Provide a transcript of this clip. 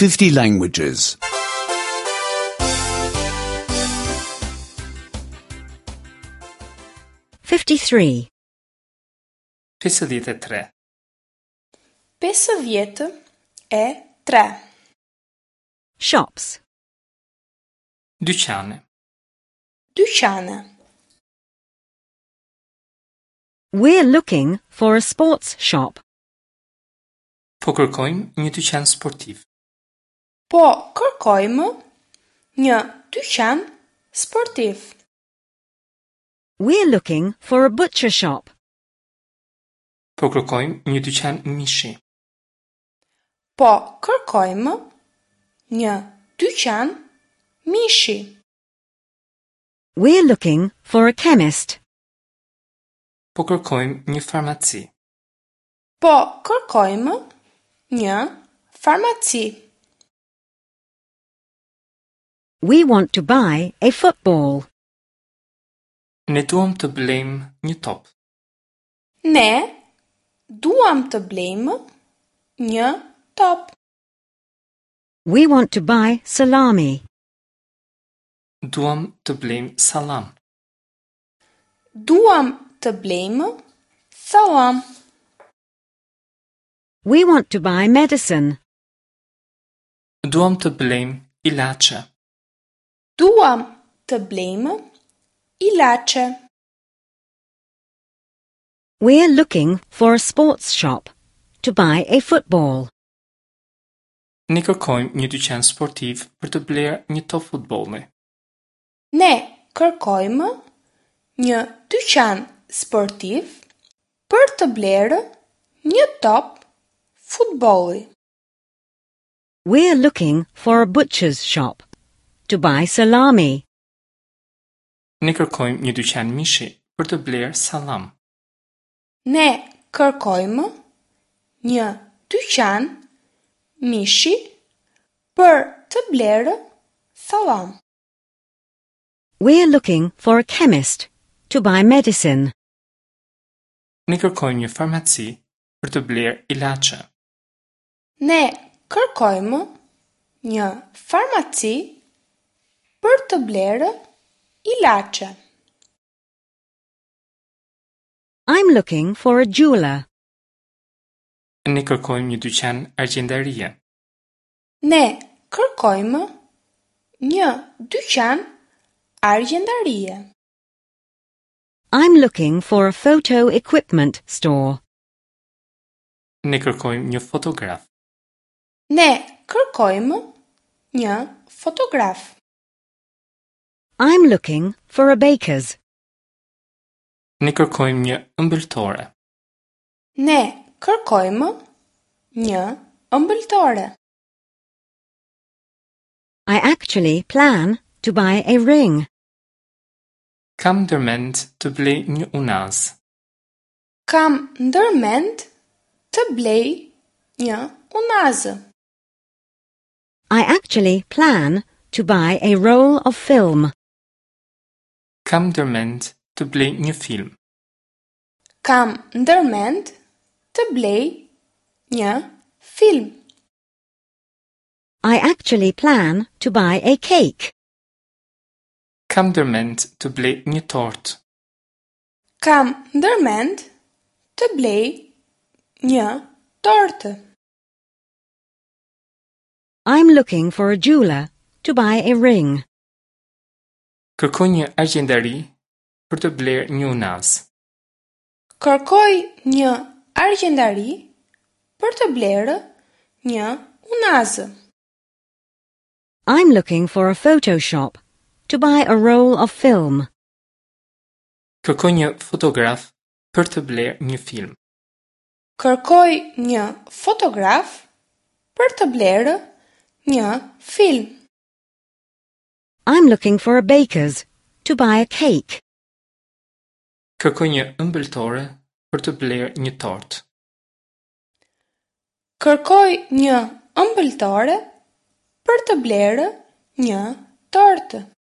50 languages. 53. 53. 53. Shops. Dyqane. Dyqane. We're looking for a sports shop. Po kërkojmë një dyqan sportiv. Po kërkojmë një dyqan sportiv. We're looking for a butcher shop. Po kërkojmë një dyqan mishi. Po kërkojmë një dyqan mishi. We're looking for a chemist. Po kërkojmë një farmaci. Po kërkojmë një farmaci. We want to buy a football. Ne duam të blejmë një top. Ne duam të blejmë një top. We want to buy salami. Duam të blejmë salam. Duam të blejmë salam. We want to buy medicine. Duam të blejmë ilaçe. Duam të blejmë ilaçe. We're looking for a sports shop to buy a football. Ne kërkojmë një dyqan sportiv për të blerë një top futbolli. Ne kërkojmë një dyqan sportiv për të blerë një top futbolli. We're looking for a butcher's shop to buy salami. Ne kërkojmë një dyqan mishi për të blerë salam. Ne kërkojmë një dyqan mishi për të blerë salam. We're looking for a chemist to buy medicine. Ne kërkojmë një farmaci për të blerë ilaçe. Ne kërkojmë një farmaci për të blerë ilaçe. I'm looking for a jeweler. Ne kërkojmë një dyqan argjendarie. Ne kërkojmë një dyqan argjendarie. I'm looking for a photo equipment store. Ne kërkojmë një fotograf. Ne kërkojmë një fotograf. I'm looking for a baker's. Ne kërkojmë një ëmbëltore. Ne kërkojmë një ëmbëltore. I actually plan to buy a ring. Kam ndërmend të blej një unaz. Kam ndërmend të blej një unazë. I actually plan to buy a roll of film. Kam ndërmend të blej një film. Kam ndërmend të blej një film. I actually plan to buy a cake. Kam ndërmend të blej një tortë. Kam ndërmend të blej një tortë. I'm looking for a jeweler to buy a ring. Kërkoj një argjendari për të blerë një unaz. Kërkoj një argjendari për të blerë një unazë. I'm looking for a photo shop to buy a roll of film. Kërkoj një fotograf për të blerë një film. Kërkoj një fotograf për të blerë një film. I'm looking for a baker's to buy a cake. Kërkoj një ëmbëltore për të blerë një tortë. Kërkoj një ëmbëltore për të blerë një tortë.